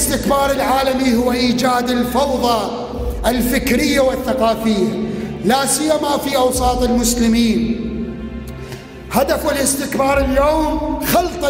الاستكبار العالمي هو إيجاد الفوضى الفكرية والثقافية، لا سيما في أوساط المسلمين. هدف الاستكبار اليوم خلط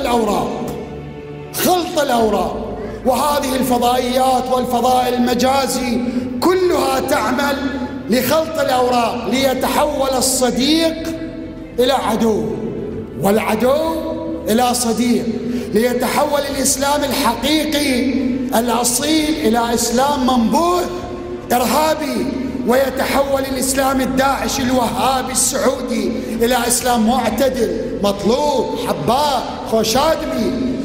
الأوراق، وهذه الفضائيات والفضاء المجازي كلها تعمل لخلط الأوراق، ليتحول الصديق إلى عدو والعدو إلى صديق، ليتحول الإسلام الحقيقي الأصيل إلى إسلام منبوذ إرهابي، ويتحول الإسلام الداعشي الوهابي السعودي إلى إسلام معتدل مطلوب حباب خوشادمي.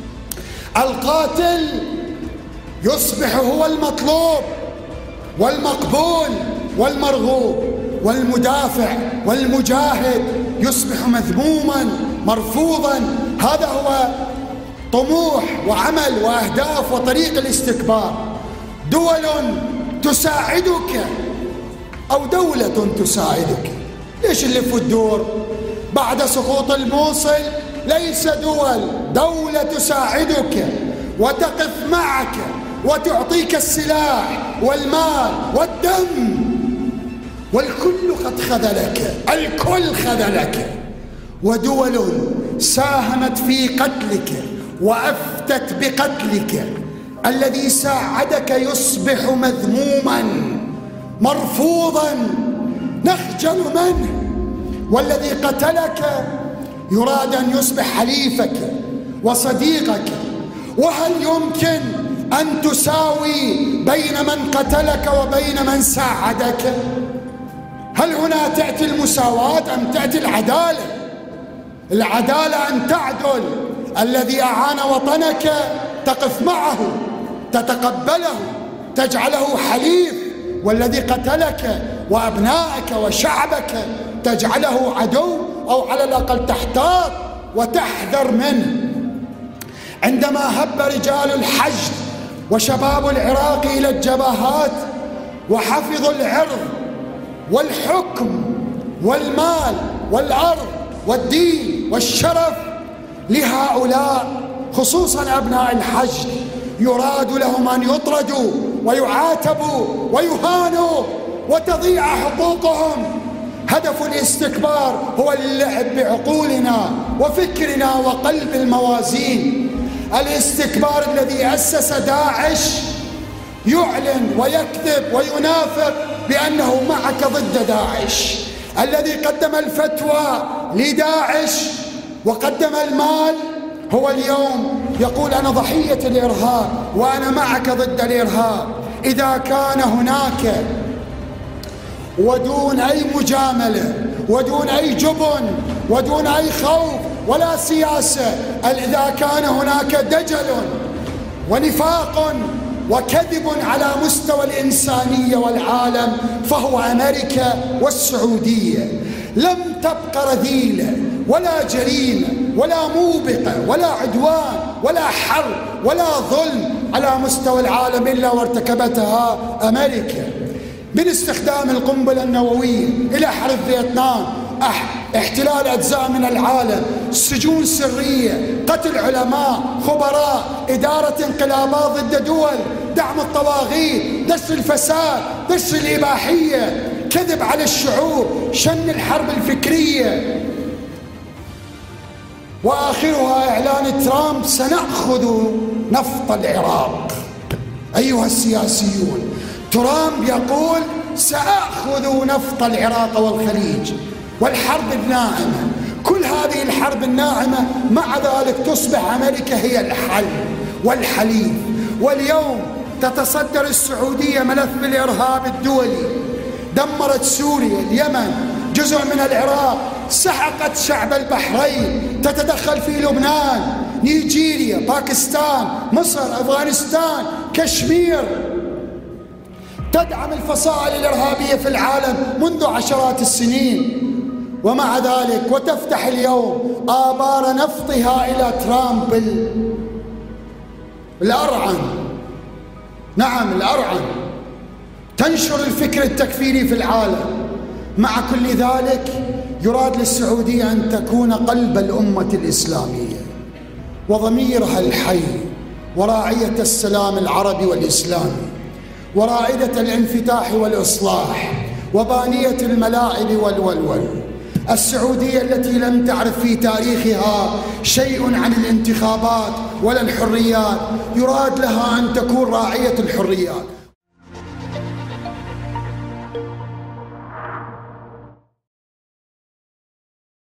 القاتل يصبح هو المطلوب والمقبول والمرغوب، والمدافع والمجاهد يصبح مذموما مرفوضا. هذا هو طموح وعمل وأهداف وطريق الاستكبار. دول تساعدك أو دولة تساعدك. ليش نلف الدور؟ بعد سقوط الموصل ليس دولة تساعدك وتقف معك وتعطيك السلاح والمال والدم، والكل قد خذلك، الكل خذلك. ودول ساهمت في قتلك وأفتت بقتلك. الذي ساعدك يصبح مذموما مرفوضا نخجل منه، والذي قتلك يراد أن يصبح حليفك وصديقك. وهل يمكن أن تساوي بين من قتلك وبين من ساعدك؟ هل هنا تأتي المساواة أم تأتي العدالة؟ العدالة أن تعدل، الذي أعان وطنك تقف معه تتقبله تجعله حليف، والذي قتلك وأبنائك وشعبك تجعله عدو، أو على الأقل تحتاط وتحذر منه. عندما هب رجال الحشد وشباب العراق إلى الجبهات وحفظوا العرض والحكم والمال والأرض والدين والشرف لهؤلاء، خصوصا أبناء الحشد، يراد لهم أن يطردوا ويعاتبوا ويهانوا وتضيع حقوقهم. هدف الاستكبار هو اللعب بعقولنا وفكرنا وقلب الموازين. الاستكبار الذي أسس داعش يعلن ويكذب وينافق بأنه معك ضد داعش. الذي قدم الفتوى لداعش وقدم المال هو اليوم يقول أنا ضحية الإرهاب وأنا معك ضد الإرهاب. إذا كان هناك ودون أي مجاملة ودون أي جبن ودون أي خوف ولا سياسة، إذا كان هناك دجل ونفاق وكذب على مستوى الإنسانية والعالم فهو أمريكا والسعودية. لم تبق رذيلة ولا جريمة ولا موبقة ولا عدوان ولا حرب ولا ظلم على مستوى العالم إلا وارتكبتها أمريكا، من استخدام القنبلة النووية إلى حرب فيتنام، احتلال أجزاء من العالم، سجون سرية، قتل علماء خبراء، إدارة انقلابات ضد دول، دعم الطواغيت، دس الفساد، دس الإباحية، كذب على الشعوب، شن الحرب الفكرية، وآخرها إعلان ترامب سنأخذ نفط العراق. أيها السياسيون، ترامب يقول سأخذ نفط العراق والخليج، والحرب الناعمة، كل هذه الحرب الناعمة مع ذلك تصبح أمريكا هي الحل والحليف. واليوم تتصدر السعودية ملف الإرهاب الدولي، دمرت سوريا، اليمن، جزء من العراق، سحقت شعب البحرين، تتدخل في لبنان، نيجيريا، باكستان، مصر، أفغانستان، كشمير، تدعم الفصائل الإرهابية في العالم منذ عشرات السنين. ومع ذلك وتفتح اليوم آبار نفطها إلى ترامب الأرعن، نعم الأرعن، تنشر الفكر التكفيري في العالم. مع كل ذلك يراد للسعودية أن تكون قلب الأمة الإسلامية وضميرها الحي وراعية السلام العربي والإسلامي، ورائدة الانفتاح والإصلاح، وبانية الملاعب والولول. السعودية التي لم تعرف في تاريخها شيء عن الانتخابات ولا الحريات، يراد لها أن تكون راعية الحريات.